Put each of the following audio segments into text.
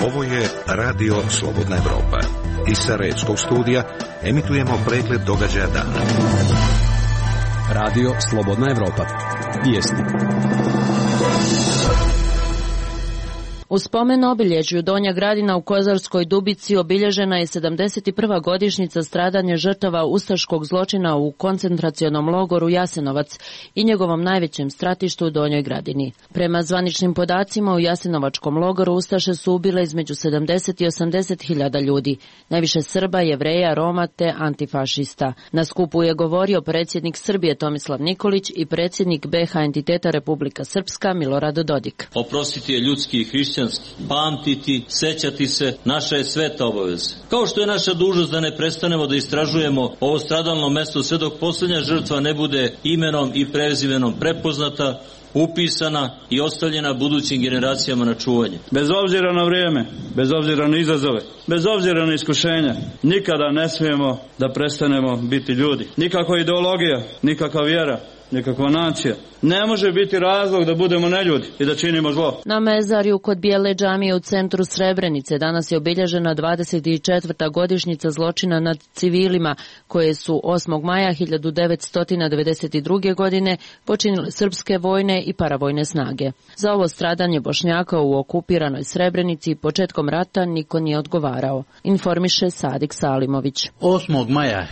Ovo je Radio Slobodna Evropa. Iz Sarajevskog studija emitujemo pregled događaja dana. Radio Slobodna Evropa. Vijesti. U spomen obilježju Donja Gradina u Kozarskoj Dubici obilježena je 71. godišnjica stradanja žrtava ustaškog zločina u koncentracionom logoru Jasenovac i njegovom najvećem stratištu u Donjoj Gradini. Prema zvaničnim podacima u Jasenovačkom logoru ustaše su ubile između 70 i 80 hiljada ljudi, najviše Srba, Jevreja, Roma te antifašista. Na skupu je govorio predsjednik Srbije Tomislav Nikolić i predsjednik BiH entiteta Republika Srpska Milorad Dodik. Oprostiti je ljudski i hrišćanski. Pamtiti, sećati se, naša je sveta obaveza. Kao što je naša dužnost da ne prestanemo da istražujemo ovo stradalno mesto sve dok posljednja žrtva ne bude imenom i prezimenom prepoznata, upisana i ostavljena budućim generacijama na čuvanje. Bez obzira na vrijeme, bez obzira na izazove, bez obzira na iskušenja, nikada ne smijemo da prestanemo biti ljudi. Nikakva ideologija, nikakva vjera, nikakva nacija ne može biti razlog da budemo neljudi i da činimo zlo. Na mezarju kod Bijele džamije u centru Srebrenice danas je obilježena 24. godišnjica zločina nad civilima koje su 8. maja 1992. godine počinile srpske vojne i paravojne snage. Za ovo stradanje Bošnjaka u okupiranoj Srebrenici početkom rata niko nije odgovarao, informiše Sadik Salimović. 8. maja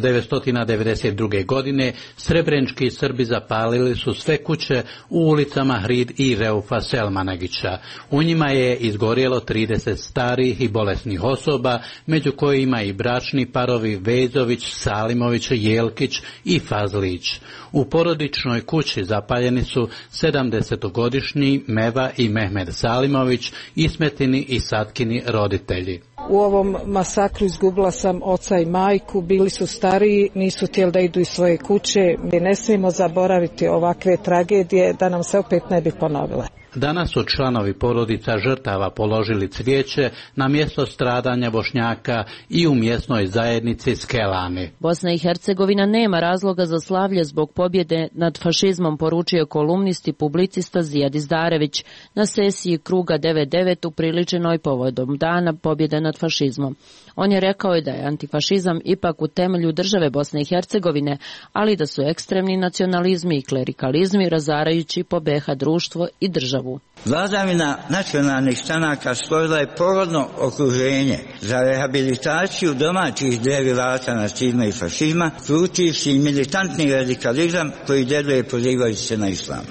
1992. godine srebrenički Srbi zapalili su sve kuće u ulicama Hrid i Reufa Selmanagića. U njima je izgorjelo 30 starih i bolesnih osoba, među kojima i bračni parovi Vezović, Salimović, Jelkić i Fazlić. U porodičnoj kući zapaljeni su 70-godišnji Meva i Mehmed Salimović, Ismetini i Satkini roditelji. U ovom masakru izgubila sam oca i majku, bili su stariji, nisu htjeli da idu iz svoje kuće. Mi ne smijemo zaboraviti ovakve tragedije da nam se opet ne bi ponovile. Danas su članovi porodica žrtava položili cvijeće na mjesto stradanja Bošnjaka i u mjesnoj zajednici Skelani. Bosna i Hercegovina nema razloga za slavlje zbog pobjede nad fašizmom, poručio kolumnist i publicista Zijad Izdarević na sesiji Kruga 99 upriličenoj povodom Dana pobjede nad fašizmom. On je rekao da je antifašizam ipak u temelju države Bosne i Hercegovine, ali da su ekstremni nacionalizmi i klerikalizmi razarajući po BiH društvo i državu. Vladavina nacionalnih stranaka stvorila je pogodno okruženje za rehabilitaciju domaćih derivata nacizma i fašizma, uključujući i militantni radikalizam koji djeluje pozivajući se na islam.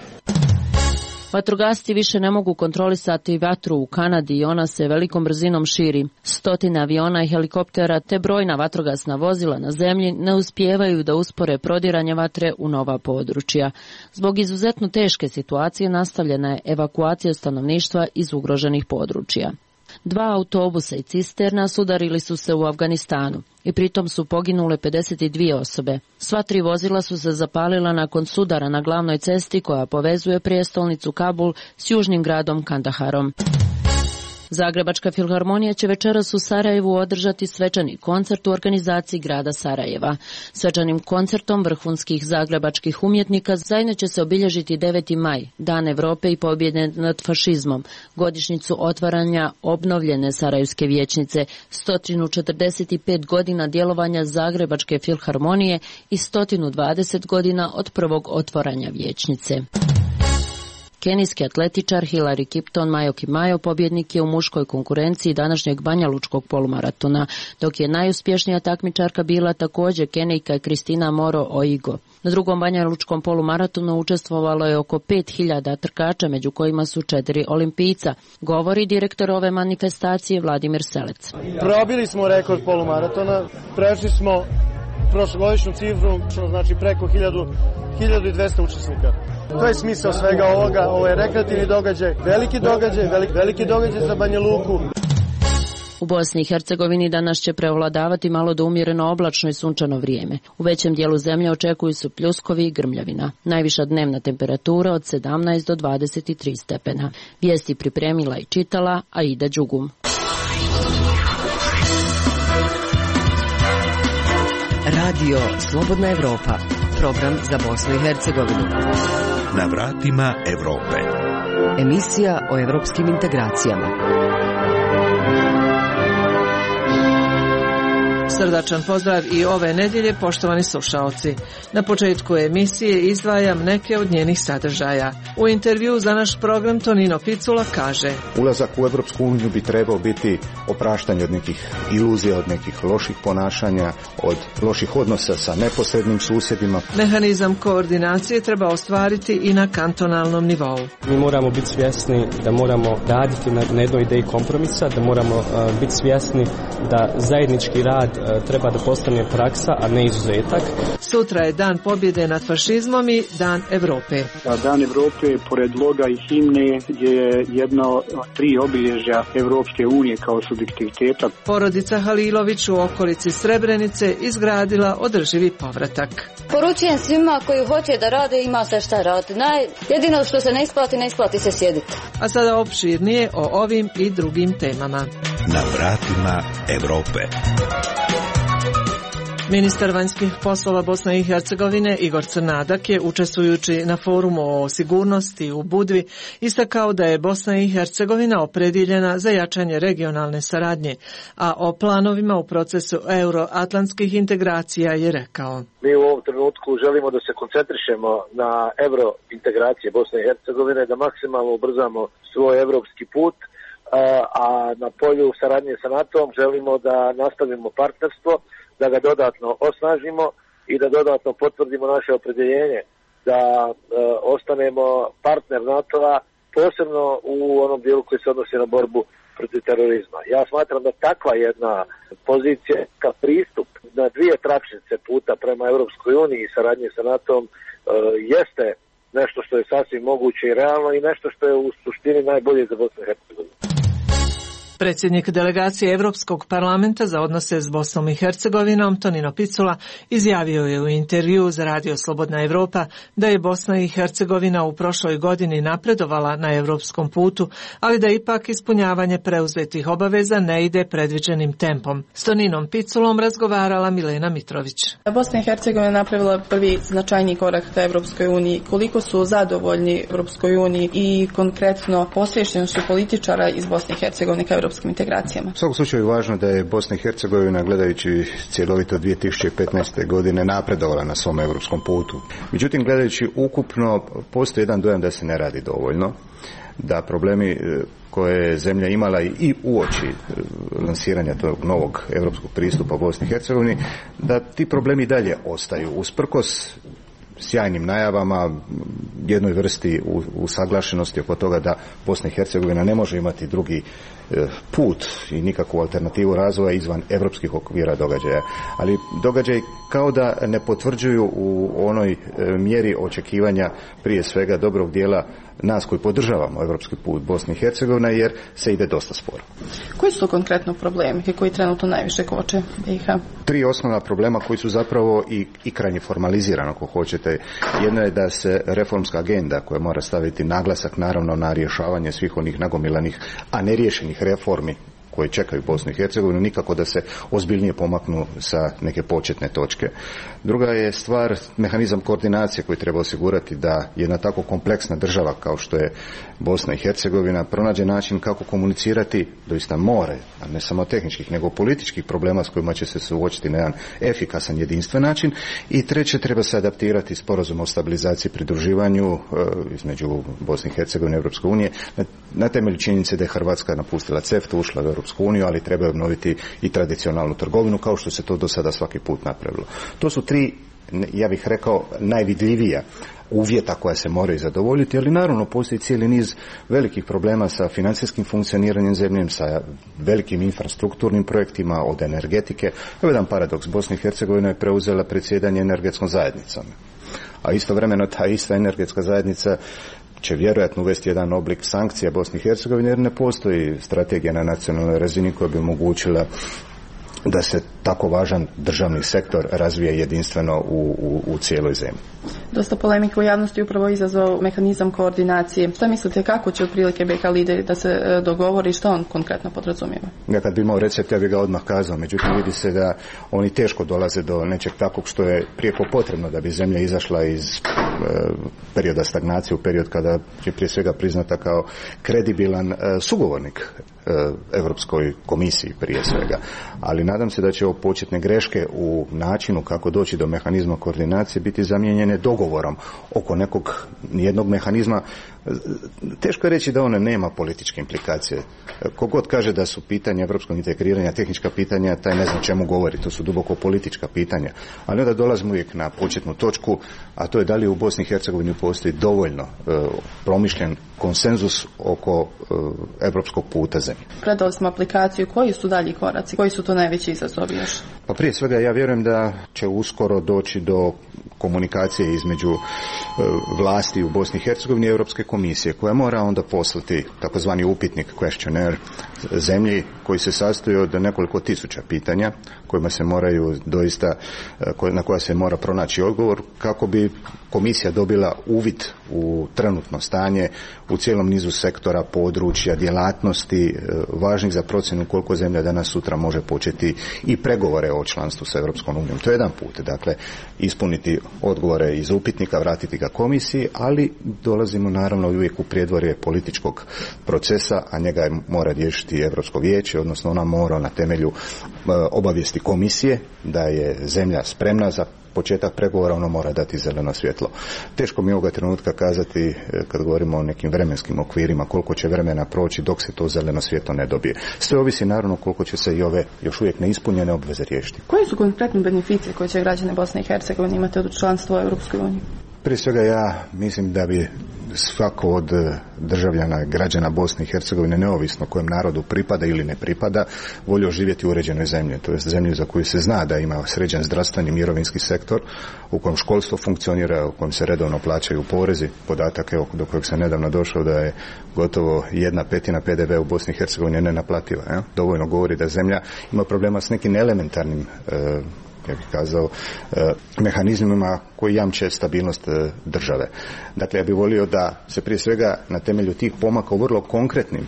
Vatrogasci više ne mogu kontrolisati vatru u Kanadi i ona se velikom brzinom širi. 100 aviona i helikoptera te brojna vatrogasna vozila na zemlji ne uspijevaju da uspore prodiranje vatre u nova područja. Zbog izuzetno teške situacije nastavljena je evakuacija stanovništva iz ugroženih područja. 2 autobusa i cisterna sudarili su se u Afganistanu i pritom su poginule 52 osobe. Sva 3 vozila su se zapalila nakon sudara na glavnoj cesti koja povezuje prijestolnicu Kabul s južnim gradom Kandaharom. Zagrebačka filharmonija će večeras u Sarajevu održati svečani koncert u organizaciji grada Sarajeva. Svečanim koncertom vrhunskih zagrebačkih umjetnika zajedno će se obilježiti 9. maj, Dan Evrope i pobjede nad fašizmom, godišnjicu otvaranja obnovljene Sarajevske vijećnice, 145 godina djelovanja Zagrebačke filharmonije i 120 godina od prvog otvaranja vijećnice. Kenijski atletičar Hillary Kipton Majoki Majo pobjednik je u muškoj konkurenciji današnjeg banjalučkog polumaratona, dok je najuspješnija takmičarka bila također Kenijka Kristina Moro Oigo. Na drugom banjalučkom polumaratonu učestvovalo je oko 5000 trkača, među kojima su 4 olimpijca, govori direktor ove manifestacije Vladimir Selec. Probili smo rekord polumaratona, prešli smo prošlogodišnju cifru, znači preko 1200 učesnika. To je smisao svega ovoga, ovo je rekreativni događaj, veliki događaj za Banja Luku. U Bosni i Hercegovini danas će prevladavati malo do umjereno oblačno i sunčano vrijeme. U većem dijelu zemlje očekuju se pljuskovi i grmljavina. Najviša dnevna temperatura od 17 do 23 stepena. Vijesti pripremila i čitala Aida Đugum. Radio Slobodna Evropa, program za Bosnu i Hercegovinu. Na vratima Evrope. Emisija o evropskim integracijama. Srdačan pozdrav i ove nedjelje, poštovani slušaoci. Na početku emisije izdvajam neke od njenih sadržaja. U intervju za naš program Tonino Picula kaže: ulazak u Europsku uniju bi trebao biti opraštanje od nekih iluzija, od nekih loših ponašanja, od loših odnosa sa neposrednim susjedima. Mehanizam koordinacije treba ostvariti i na kantonalnom nivou. Mi moramo biti svjesni da moramo raditi na jednoj ideji kompromisa, da moramo biti svjesni da zajednički rad treba da postane praksa, a ne izuzetak. Sutra je Dan pobjede nad fašizmom i Dan Evrope. Dan Evrope, pored loga i himne, je jedno od 3 obilježja Evropske unije kao subjektiviteta. Porodica Halilović u okolici Srebrenice izgradila održivi povratak. Poručujem svima koji hoće da rade, ima se šta raditi. Jedino što se ne isplati se sjediti. A sada opširnije o ovim i drugim temama. Na vratima Evrope. Ministar vanjskih poslova Bosne i Hercegovine Igor Crnadak je, učestvujući na forumu o sigurnosti u Budvi, istakao da je Bosna i Hercegovina opredjeljena za jačanje regionalne saradnje, a o planovima u procesu euroatlantskih integracija je rekao: mi u ovom trenutku želimo da se koncentrišemo na eurointegracije Bosne i Hercegovine, da maksimalno ubrzamo svoj evropski put, a na polju saradnje sa NATO-om želimo da nastavimo partnerstvo, da ga dodatno osnažimo i da dodatno potvrdimo naše opredjeljenje da ostanemo partner NATO-a, posebno u onom dijelu koji se odnosi na borbu protiv terorizma. Ja smatram da takva jedna pozicija, kao pristup na 2 tračnice puta prema Europskoj uniji i saradnje sa NATO-om jeste nešto što je sasvim moguće i realno i nešto što je u suštini najbolje za Bosnu i Hercegovinu. Predsjednik delegacije Europskog parlamenta za odnose s Bosnom i Hercegovinom Tonino Picula izjavio je u intervju za Radio Slobodna Evropa da je Bosna i Hercegovina u prošloj godini napredovala na europskom putu, ali da ipak ispunjavanje preuzetih obaveza ne ide predviđenim tempom. S Toninom Piculom razgovarala Milena Mitrović. Bosna i Hercegovina napravila prvi značajni korak ka Evropskoj uniji. Koliko su zadovoljni Evropskoj uniji i konkretno posvećenošću političara iz Bosne i Hercegovine ka europskim integracijama? U svakom slučaju je važno da je Bosna i Hercegovina, gledajući cjelovito 2015. godine, napredovala na svom europskom putu. Međutim, gledajući ukupno, postoji jedan dojam da se ne radi dovoljno, da problemi koje je zemlja imala i uoči lansiranja tog novog europskog pristupa Bosni i Hercegovini, da ti problemi dalje ostaju usprkos sjajnim najavama, jednoj vrsti usaglašenosti oko toga da Bosna i Hercegovina ne može imati drugi put i nikakvu alternativu razvoja izvan europskih okvira događaja. Ali događaj kao da ne potvrđuju u onoj mjeri očekivanja prije svega dobrog dijela nas koji podržavamo europski put Bosne i Hercegovine, jer se ide dosta sporo. Koji su to konkretno problemi koji trenutno najviše koče BiH? 3 osnovna problema koji su zapravo i krajnje formalizirani, ako hoćete. Jedno je da se reformska agenda koja mora staviti naglasak naravno na rješavanje svih onih nagomilanih, a neriješenih reformi koje čekaju Bosnu i Hercegovinu, nikako da se ozbiljnije pomaknu sa neke početne točke. Druga je stvar mehanizam koordinacije koji treba osigurati da jedna tako kompleksna država kao što je Bosna i Hercegovina pronađe način kako komunicirati doista more, a ne samo tehničkih, nego političkih problema s kojima će se suočiti na jedan efikasan, jedinstven način. I treće, treba se adaptirati sporazum o stabilizaciji i pridruživanju između Bosne i Hercegovine i Europske unije na temelju činjenice da je Hrvatska napustila CEFTA, ušla u Europsku uniju, ali treba obnoviti i tradicionalnu trgovinu kao što se to do sada svaki put napravilo. To su 3, ja bih rekao, najvidljivija uvjeta koja se moraju zadovoljiti, ali naravno postoji cijeli niz velikih problema sa financijskim funkcioniranjem zemlje, sa velikim infrastrukturnim projektima od energetike. Ovo je jedan paradoks. Bosna i Hercegovina je preuzela predsjedanje energetskom zajednicom, a istovremeno ta ista energetska zajednica će vjerojatno uvesti jedan oblik sankcija Bosni i Hercegovine, jer ne postoji strategija na nacionalnoj razini koja bi omogućila da se tako važan državni sektor razvije jedinstveno u cijeloj zemlji. Dosta polemike u javnosti upravo izazvao mehanizam koordinacije. Šta mislite, kako će otprilike BiH lideri da se dogovori, što on konkretno podrazumijeva? Ja kad bi imao recept, ja bih ga odmah kazao, međutim vidi se da oni teško dolaze do nečeg takvog što je prijeko potrebno da bi zemlja izašla iz perioda stagnacije, u period kada je prije svega priznata kao kredibilan sugovornik Europskoj komisiji prije svega. Ali nadam se da će ovo početne greške u načinu kako doći do mehanizma koordinacije biti zamijenjene dogovorom oko jednog mehanizma. Teško je reći da ona nema političke implikacije. Kogod kaže da su pitanja europskog integriranja tehnička pitanja, taj ne zna čemu govori, to su duboko politička pitanja. Ali onda dolazimo uvijek na početnu točku, a to je da li u Bosni i Hercegovini postoji dovoljno promišljen konsenzus oko europskog puta zemlje. Gledali smo aplikaciju, koji su dalji koraci, koji su to najveći izazovi još? Pa prije svega ja vjerujem da će uskoro doći do komunikacije između vlasti u Bosni i Hercegovini i Europske komisije, koja mora onda poslati takozvani upitnik, questionnaire, zemlji koji se sastoji od nekoliko tisuća pitanja kojima se moraju doista, na koja se mora pronaći odgovor kako bi komisija dobila uvid u trenutno stanje u cijelom nizu sektora, područja, djelatnosti važnih za procjenu koliko zemlja danas sutra može početi i pregovore o članstvu sa Europskom unijom. To je jedan put, dakle ispuniti odgovore iz upitnika, vratiti ga komisiji, ali dolazimo naravno uvijek u prijedvorje političkog procesa, a njega mora riješiti Europsko vijeće, odnosno ona mora na temelju obavijesti komisije da je zemlja spremna za početak pregovora, ono mora dati zeleno svjetlo. Teško mi je ovoga trenutka kazati, kad govorimo o nekim vremenskim okvirima, koliko će vremena proći dok se to zeleno svjetlo ne dobije. Sve ovisi naravno koliko će se i ove još uvijek neispunjene obveze riješiti. Koji su konkretni beneficije koje će građani Bosne i Hercegovine imati od članstva u Europskoj uniji? Prije svega ja mislim da bi svako od državljana, građana Bosne i Hercegovine, neovisno kojem narodu pripada ili ne pripada, volio živjeti u uređenoj zemlji. To je zemlji za koju se zna da ima sređen zdravstveni mirovinski sektor, u kojem školstvo funkcionira, u kojem se redovno plaćaju porezi. Podatak evo, do kojeg sam nedavno došao da je gotovo 1/5 PDV u Bosni i Hercegovini nenaplativa. Dovoljno govori da zemlja ima problema s nekim elementarnim ja bih kazao, mehanizmima koji jamče stabilnost države. Dakle, ja bih volio da se prije svega na temelju tih pomaka u vrlo konkretnim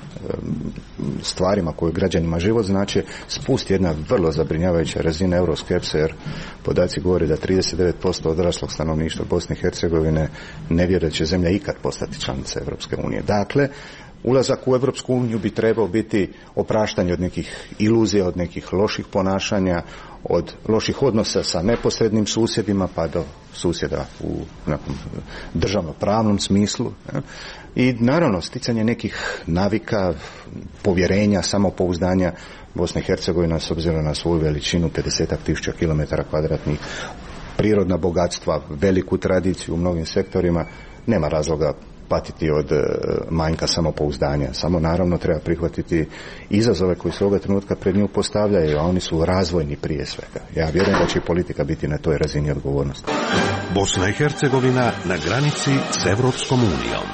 stvarima koje građanima život znači spusti jedna vrlo zabrinjavajuća razina euroskepse, jer podaci govore da 39% odraslog stanovništva Bosne i Hercegovine ne vjeruje da će zemlja ikad postati članica Europske unije. Dakle, ulazak u Europsku uniju bi trebao biti opraštanje od nekih iluzija, od nekih loših ponašanja, od loših odnosa sa neposrednim susjedima pa do susjeda u nekom državno-pravnom smislu. I naravno sticanje nekih navika, povjerenja, samopouzdanja. Bosna i Hercegovina s obzirom na svoju veličinu 50.000 km2, prirodna bogatstva, veliku tradiciju u mnogim sektorima, nema razloga patiti od manjka samopouzdanja. Samo naravno treba prihvatiti izazove koji se ovoga trenutka pred nju postavljaju, a oni su razvojni prije svega. Ja vjerujem da će i politika biti na toj razini odgovornosti. Bosna i Hercegovina na granici s Evropskom unijom.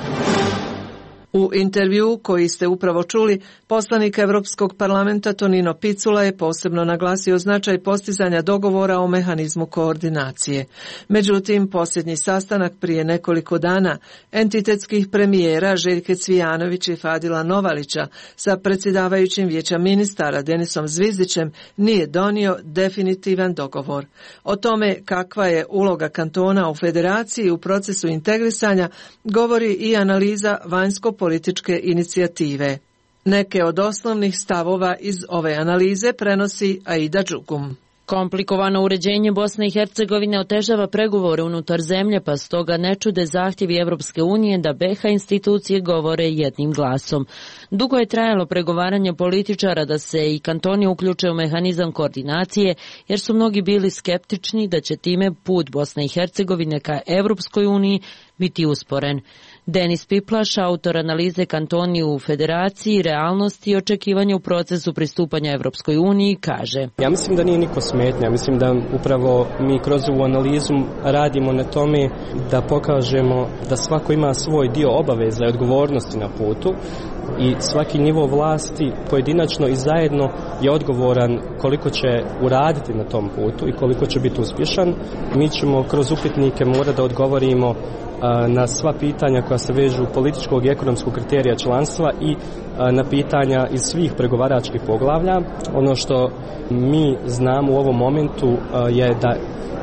U intervju koji ste upravo čuli, poslanik Europskog parlamenta Tonino Picula je posebno naglasio značaj postizanja dogovora o mehanizmu koordinacije. Međutim, posljednji sastanak prije nekoliko dana entitetskih premijera Željke Cvijanović i Fadila Novalića sa predsjedavajućim vijeća ministara Denisom Zvizdićem nije donio definitivan dogovor. O tome kakva je uloga kantona u federaciji u procesu integrisanja govori i analiza vanjsko-političke inicijative. Neke od osnovnih stavova iz ove analize prenosi Aida Đugum. Komplikovano uređenje Bosne i Hercegovine otežava pregovore unutar zemlje, pa stoga ne čude zahtjevi Evropske unije da BiH institucije govore jednim glasom. Dugo je trajalo pregovaranje političara da se i kantoni uključe u mehanizam koordinacije, jer su mnogi bili skeptični da će time put Bosne i Hercegovine ka Evropskoj uniji biti usporen. Denis Piplaš, autor analize kantoni u federaciji, realnosti i očekivanja u procesu pristupanja Evropskoj uniji, kaže: Ja mislim da nije niko smetnja, mislim da upravo mi kroz ovu analizu radimo na tome da pokažemo da svako ima svoj dio obaveza i odgovornosti na putu i svaki nivo vlasti pojedinačno i zajedno je odgovoran koliko će uraditi na tom putu i koliko će biti uspješan. Mi ćemo kroz upitnike morati da odgovorimo na sva pitanja koja se vežu političkog i ekonomskog kriterija članstva i na pitanja iz svih pregovaračkih poglavlja. Ono što mi znamo u ovom momentu je da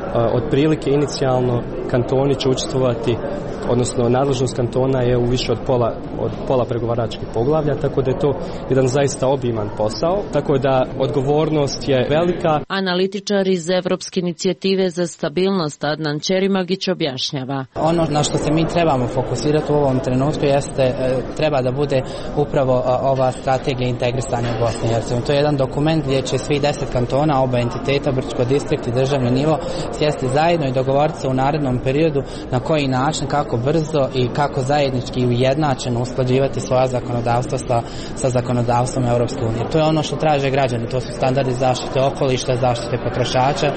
otprilike inicijalno kantoni će učestvovati, odnosno nadležnost kantona je u više od pola pregovaračkih poglavlja, tako da je to jedan zaista obiman posao, tako da odgovornost je velika. Analitičar iz Evropske inicijative za stabilnost Adnan Ćerimagić objašnjava. Ono na što se mi trebamo fokusirati u ovom trenutku jeste, treba da bude upravo ova strategija integrisanja u Bosni i Hercegovini. To je jedan dokument gdje će svi 10 kantona, oba entiteta, Brčko distrikt i državni nivo, sjesti zajedno i dogovoriti se u narednom periodu na koji način, kako brzo i kako zajednički i ujednačeno usklađivati svoja zakonodavstva sa zakonodavstvom Europske unije. To je ono što traže građani, to su standardi zaštite okoliša, zaštite potrošača,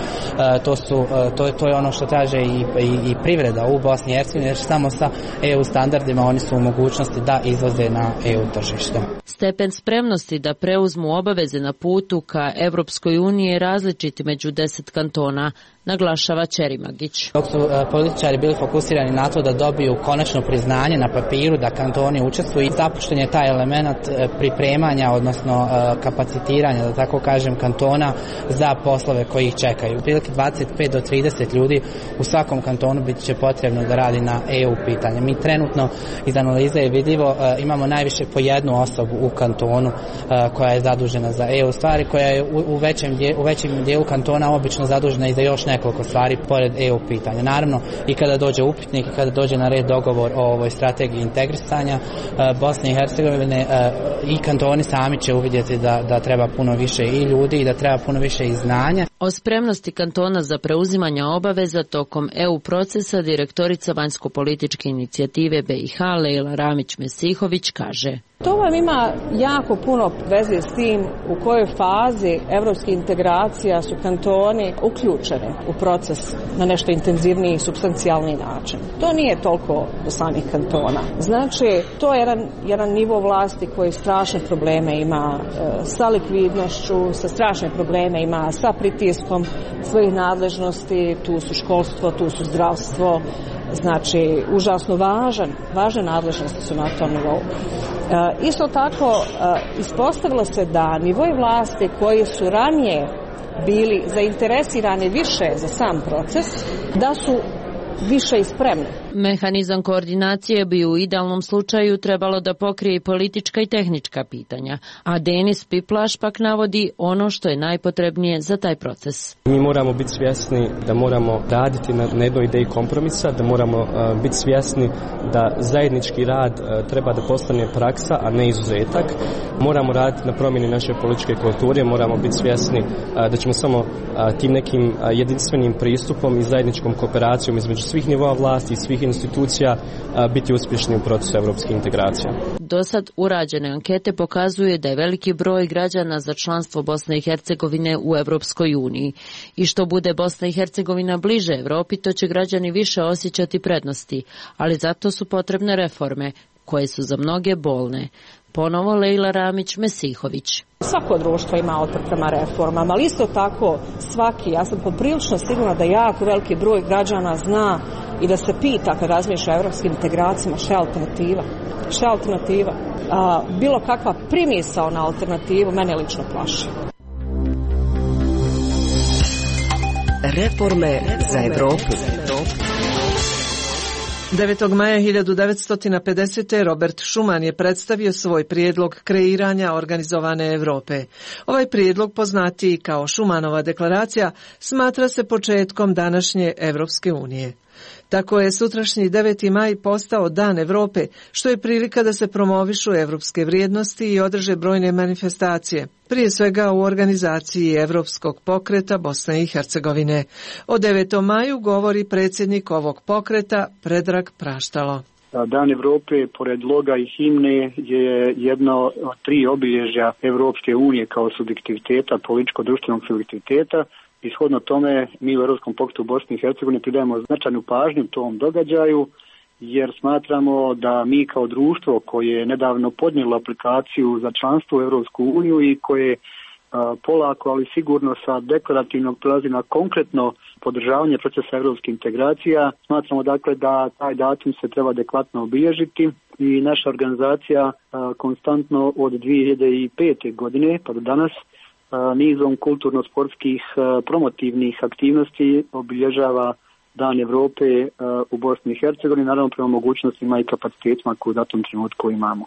to je ono što traže i privreda u Bosni i Hercegovini, jer samo sa EU standardima oni su u mogućnosti da izlaze na EU tržište. Stepen spremnosti da preuzmu obaveze na putu ka Evropskoj uniji je različit među 10 kantona, naglašava Ćerimagić. Dok su političari bili fokusirani na to da dobiju konačno priznanje na papiru da kantoni učestvuju i zapušten je taj element pripremanja, odnosno kapacitiranja, da tako kažem, kantona za poslove koji ih čekaju. Prilike 25 do 30 ljudi u svakom kantonu bit će potrebno da radi na EU pitanje. Mi trenutno iz analize je vidljivo imamo najviše po jednu osobu u kantonu koja je zadužena za EU stvari, koja je u većem dijelu kantona obično zadužena i za još nekoliko stvari pored EU pitanja. Naravno, i kada dođe upitnik i kada dođe na red dogovor o ovoj strategiji integrisanja Bosne i Hercegovine, i kantoni sami će uvidjeti da treba puno više i ljudi i da treba puno više i znanja. O spremnosti kantona za preuzimanje obaveza tokom EU procesa direktorica vanjsko-političke inicijative BiH Lejla Ramić-Mesihović kaže: To vam ima jako puno veze s tim u kojoj fazi evropskih integracija su kantoni uključeni u proces na nešto intenzivniji i supstancijalni način. To nije toliko do samih kantona. Znači, to je jedan nivo vlasti koji strašne probleme ima sa likvidnošću, sa strašne probleme ima sa pritiskom svojih nadležnosti, tu su školstvo, tu su zdravstvo, znači užasno važne nadležnosti su na tom nivou. Isto tako ispostavilo se da nivoi vlasti koji su ranije bili zainteresirani više za sam proces, da su više i spremni. Mehanizam koordinacije bi u idealnom slučaju trebalo da pokrije i politička i tehnička pitanja, a Denis Piplaš pak navodi ono što je najpotrebnije za taj proces. Mi moramo biti svjesni da moramo raditi na jednoj ideji kompromisa, da moramo biti svjesni da zajednički rad treba da postane praksa, a ne izuzetak. Moramo raditi na promjeni naše političke kulture, moramo biti svjesni da ćemo samo tim nekim jedinstvenim pristupom i zajedničkom kooperacijom između svih nivoa vlasti i svih institucija biti uspješni u procesu evropske integracije. Dosad urađene ankete pokazuje da je veliki broj građana za članstvo Bosne i Hercegovine u Evropskoj uniji. I što bude Bosna i Hercegovina bliže Evropi, to će građani više osjećati prednosti, ali zato su potrebne reforme, koje su za mnoge bolne. Ponovo Lejla Ramić-Mesihović. Svako društvo ima otpor prema reformama, ali isto tako ja sam poprilično sigurna da jako veliki broj građana zna i da se pita kad razmišlja o evropskim integracijama šta je alternativa. Šta je alternativa? Bilo kakva primisao na alternativu mene lično plaši. Reforme za Evropu. 9. maja 1950. Robert Schuman je predstavio svoj prijedlog kreiranja organizovane Europe. Ovaj prijedlog, poznatiji kao Schumanova deklaracija, smatra se početkom današnje Evropske unije. Tako je sutrašnji 9. maj postao Dan Europe, što je prilika da se promovišu evropske vrijednosti i održe brojne manifestacije, prije svega u organizaciji Evropskog pokreta Bosne i Hercegovine. O 9. maju govori predsjednik ovog pokreta Predrag Praštalo. Dan Europe, pored loga i himne, je jedno od 3 obilježja Evropske unije kao subjektiviteta, političko-društvenog subjektiviteta. Ishodno tome, mi u Europskom pokretu Bosne i Hercegovine pridajemo značajnu pažnju tom događaju, jer smatramo da mi kao društvo koje je nedavno podnijelo aplikaciju za članstvo u Europsku uniju i koje polako, ali sigurno sa deklarativnog prelazi na konkretno podržavanje procesa europskih integracija, smatramo dakle da taj datum se treba adekvatno obilježiti i naša organizacija konstantno od 2005. godine pa do danas nizom kulturno-sportskih promotivnih aktivnosti obilježava Dan Evrope u Bosni i Hercegovini, naravno prema mogućnostima i kapacitetima koje u datom trenutku imamo.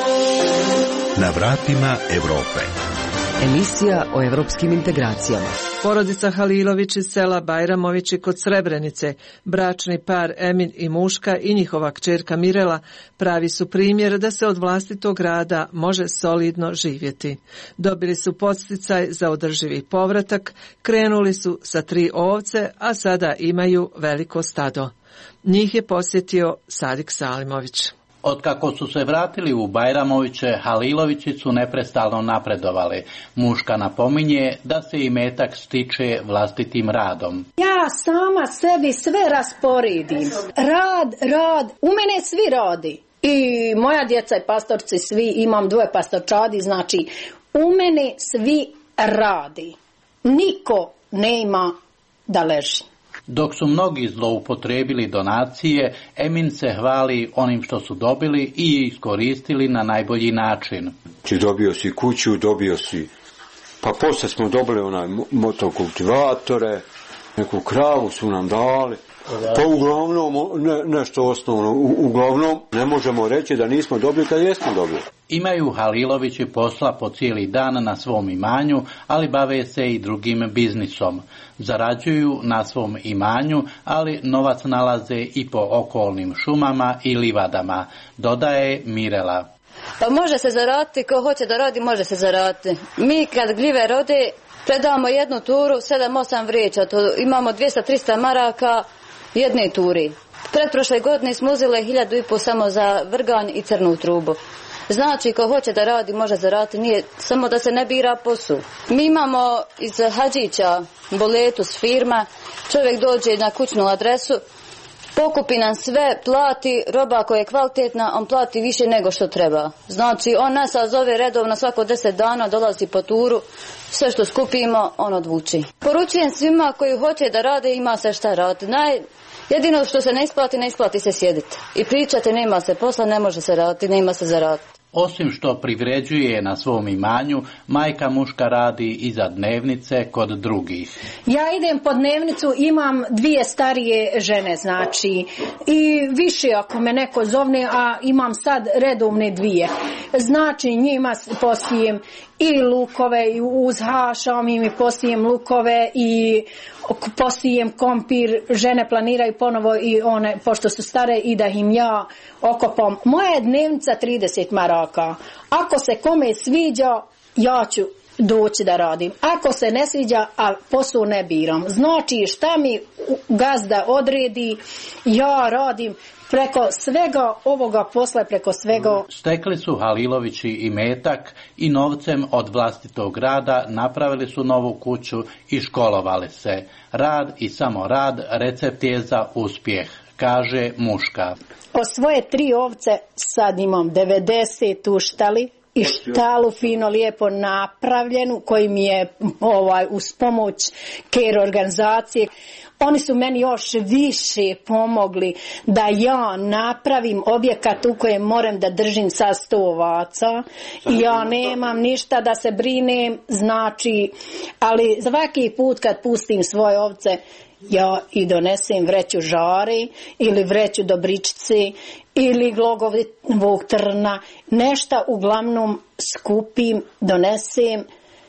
Na vratima Evrope. Emisija o evropskim integracijama. Porodica Halilović iz sela Bajramovići kod Srebrenice, bračni par Emin i muška i njihova kćerka Mirela pravi su primjer da se od vlastitog rada može solidno živjeti. Dobili su podsticaj za održivi povratak, krenuli su sa 3 ovce, a sada imaju veliko stado. Njih je posjetio Sadik Salimović. Otkako su se vratili u Bajramoviće, Halilovići su neprestalno napredovali. Muška napominje da se imetak stiče vlastitim radom. Ja sama sebi sve rasporedim. Rad, u mene svi radi. I moja djeca i pastorci svi, imam 2 pastorčadi, znači u mene svi radi. Niko nema da leži. Dok su mnogi zloupotrebili donacije, Emin se hvali onim što su dobili i iskoristili na najbolji način. Dobio si kuću, dobio si, pa posle smo dobili motokultivatore, neku kravu su nam dali, pa uglavnom nešto osnovno, uglavnom ne možemo reći da nismo dobili kad jesmo dobili. Imaju Halilovići posla po cijeli dan na svom imanju, ali bave se i drugim biznisom. Zarađuju na svom imanju, ali novac nalaze i po okolnim šumama i livadama, dodaje Mirela. Pa može se zaraditi, ko hoće da radi može se zaraditi. Mi kad gljive rode, predamo jednu turu, 7-8 vrijeća, to imamo 200-300 maraka jedne turi. Pretprošle godine smo uzeli 1.500 samo za vrganj i crnu trubu. Znači, ko hoće da radi, može zaraditi, nije samo da se ne bira posao. Mi imamo iz Hadžića boletu s firma, čovjek dođe na kućnu adresu, pokupi nam sve, plati, roba koja je kvalitetna, on plati više nego što treba. Znači, on nas zove redovno svako 10 dana, dolazi po turu, sve što skupimo, on odvuči. Poručujem svima koji hoće da rade, ima se šta raditi. Jedino što se ne isplati se sjediti. I pričate, nema se posla, ne može se raditi, nema se zaraditi. Osim što privređuje na svom imanju, majka muška radi i za dnevnice kod drugih. Ja idem po dnevnicu, imam 2 starije žene, znači, i više ako me neko zovne, a imam sad redovne 2. Znači, njima posijem i lukove, i uz hašom im posijem lukove i posijem kompir, žene planiraju ponovo i one, pošto su stare, i da im ja okopam. Moja je dnevnica 30 maraka. Ako se kome sviđa, ja ću doći da radim. Ako se ne sviđa, a posao ne biram. Znači, šta mi gazda odredi, ja radim. Preko svega ovoga posla, preko svega. Stekli su Halilovići imetak i novcem od vlastitog rada napravili su novu kuću i školovali se. Rad i samo rad recept je za uspjeh, kaže muška. Od svoje 3 ovce sad imam 90 u štali i štalu fino lijepo napravljenu koji mi je uz pomoć care organizacije. Oni su meni još više pomogli da ja napravim objekat u kojem moram da držim sa 100 ovaca. Ja nemam ništa da se brinem, znači, ali svaki put kad pustim svoje ovce, ja i donesem vreću žari ili vreću dobričice ili glogovog trna, nešto uglavnom skupim, donesem,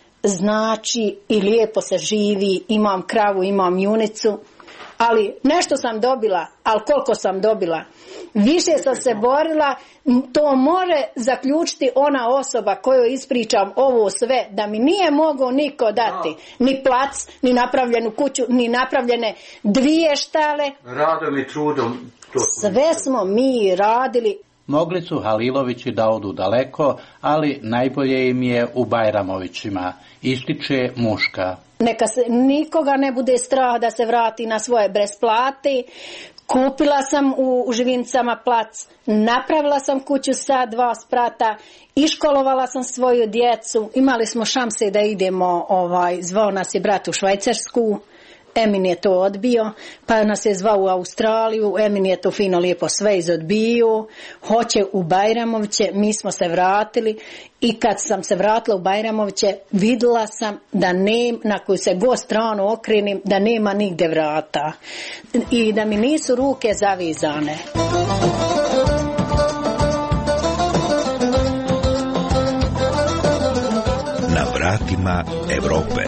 znači i lijepo se živi, imam kravu, imam junicu, ali nešto sam dobila, ali koliko sam dobila? Više sam se borila, to može zaključiti ona osoba koju ispričam ovo sve, da mi nije mogao niko dati, ni plac, ni napravljenu kuću, ni napravljene 2 štale. Radom i trudom. Sve smo mi radili. Mogli su Halilovići da odu daleko, ali najbolje im je u Bajramovićima, ističe muška. Neka se nikoga ne bude strah da se vrati na svoje brezplate. Kupila sam u Živincama plac, napravila sam kuću sa 2 sprata, iškolovala sam svoju djecu, imali smo šanse da idemo, zvao nas je brat u Švajcarsku, Emin je to odbio, pa nas je zvao u Australiju, Emin je to fino lijepo sve izodbio, hoće u Bajramoviće, mi smo se vratili i kad sam se vratila u Bajramoviće vidjela sam da na koju se god stranu okrenim da nema nigde vrata i da mi nisu ruke zavizane. Na vratima Evrope.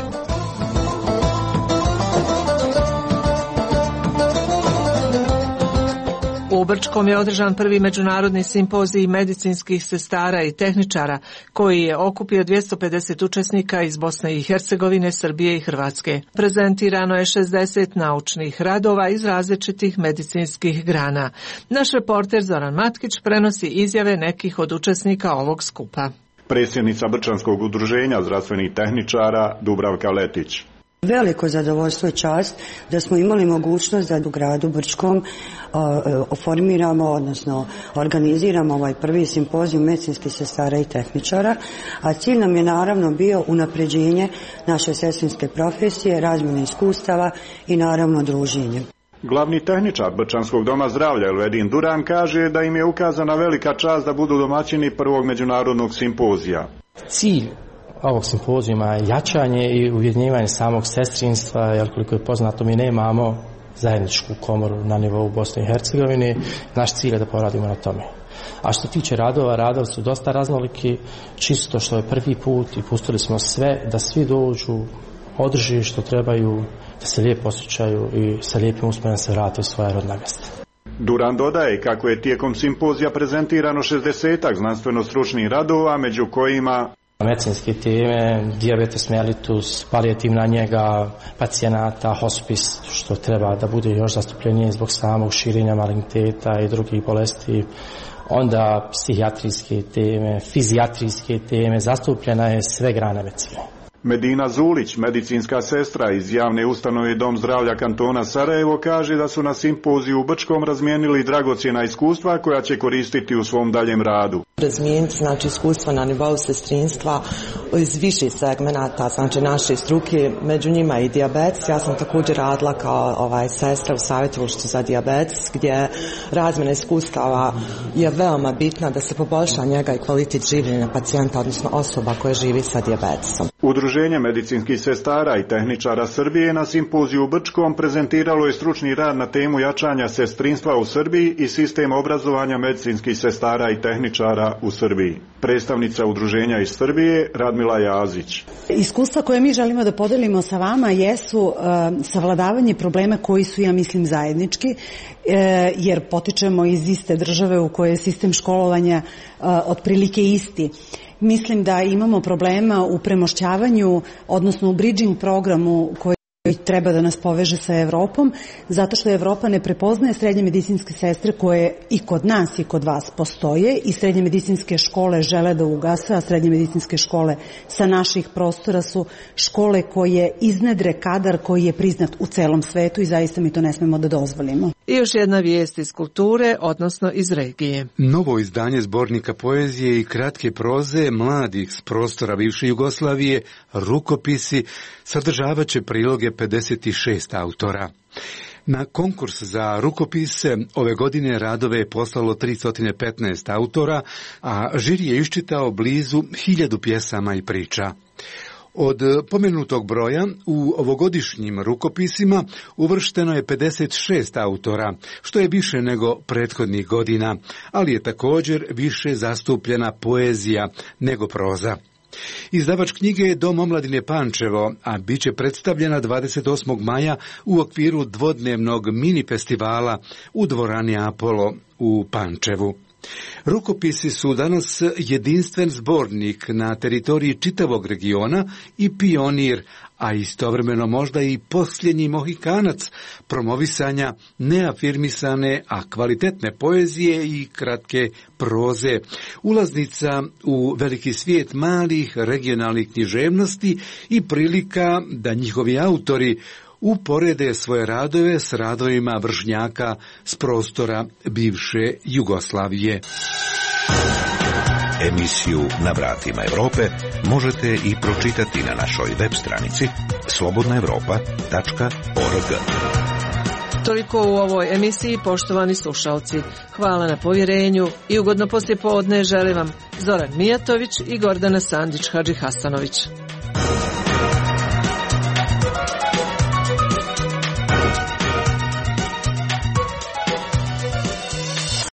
U Brčkom je održan prvi međunarodni simpozij medicinskih sestara i tehničara koji je okupio 250 učesnika iz Bosne i Hercegovine, Srbije i Hrvatske. Prezentirano je 60 naučnih radova iz različitih medicinskih grana. Naš reporter Zoran Matkić prenosi izjave nekih od učesnika ovog skupa. Predsjednica Brčanskog udruženja zdravstvenih tehničara Dubravka Letić. Veliko zadovoljstvo i čast da smo imali mogućnost da u gradu Brčkom formiramo, odnosno organiziramo ovaj prvi simpozij medicinskih sestara i tehničara, a cilj nam je naravno bio unapređenje naše sestrinske profesije, razmjene iskustava i naravno druženje. Glavni tehničar Brčanskog doma zdravlja Elvedin Duran kaže da im je ukazana velika čast da budu domaćini prvog međunarodnog simpozija. Cilj ovog simpozijuma je jačanje i ujedinjivanje samog sestrinstva, jer koliko je poznato mi nemamo zajedničku komoru na nivou Bosne i Hercegovine. Naš cilj je da poradimo na tome. A što tiče radova, radovi su dosta raznoliki, čisto što je prvi put i pustili smo sve da svi dođu, održi što trebaju, da se lijepo osjećaju i sa lijepim uspjehom se vrate u svoje rodna mjesta. Duran dodaje kako je tijekom simpozija prezentirano 60 znanstveno-stručnih radova, među kojima medicinske teme, dijabetes mellitus, palijativna njega pacijenata, hospis, što treba da bude još zastupljenije zbog samog širenja maligniteta i drugih bolesti. Onda psihijatrijske teme, fizijatrijske teme, zastupljena je sve grane medicine. Medina Zulić, medicinska sestra iz javne ustanove Dom zdravlja kantona Sarajevo, kaže da su na simpoziju u Brčkom razmijenili dragocjena iskustva koja će koristiti u svom daljem radu. Razmijeniti znači iskustva na nivou sestrinstva iz više segmenata, znači naše struke, među njima i dijabetes. Ja sam također radila kao sestra u savjetovalištu za dijabetes, gdje razmjena iskustava je veoma bitna da se poboljša njega i kvalitet življenja pacijenta, odnosno osoba koja živi sa dijabetesom. Udruženje medicinskih sestara i tehničara Srbije na simpoziju u Brčkom prezentiralo je stručni rad na temu jačanja sestrinstva u Srbiji i sistem obrazovanja medicinskih sestara i tehničara u Srbiji. Predstavnica udruženja iz Srbije Radmila Jazić. Iskustva koje mi želimo da podelimo sa vama jesu savladavanje problema koji su, ja mislim, zajednički, jer potičemo iz iste države u kojoj je sistem školovanja otprilike isti. Mislim da imamo problema u premošćavanju, odnosno u bridging programu koji treba da nas poveže sa Evropom, zato što Evropa ne prepoznaje srednje medicinske sestre koje i kod nas i kod vas postoje i srednje medicinske škole žele da ugase, a srednje medicinske škole sa naših prostora su škole koje iznedre kadar koji je priznat u celom svetu i zaista mi to ne smemo da dozvolimo. I još jedna vijest iz kulture, odnosno iz regije. Novo izdanje zbornika poezije i kratke proze mladih s prostora bivše Jugoslavije, Rukopisi, sadržavat će priloge 56 autora. Na konkurs za rukopise ove godine radove je poslalo 315 autora, a žiri je iščitao blizu 1000 pjesama i priča. Od pomenutog broja u ovogodišnjim rukopisima uvršteno je 56 autora, što je više nego prethodnih godina, ali je također više zastupljena poezija nego proza. Izdavač knjige je Dom omladine Pančevo, a bit će predstavljena 28. maja u okviru dvodnevnog mini festivala u dvorani Apollo u Pančevu. Rukopisi su danas jedinstven zbornik na teritoriji čitavog regiona i pionir, a istovremeno možda i posljednji mohikanac promovisanja neafirmisane, a kvalitetne poezije i kratke proze. Ulaznica u veliki svijet malih regionalnih književnosti i prilika da njihovi autori uporede svoje radove s radovima vršnjaka s prostora bivše Jugoslavije. Emisiju Na vratima Europe možete i pročitati na našoj web stranici slobodnaevropa.org. Toliko u ovoj emisiji, poštovani slušalci. Hvala na povjerenju i ugodno poslijepodne želim vam Zoran Mijatović i Gordana Sandić Hadžihasanović.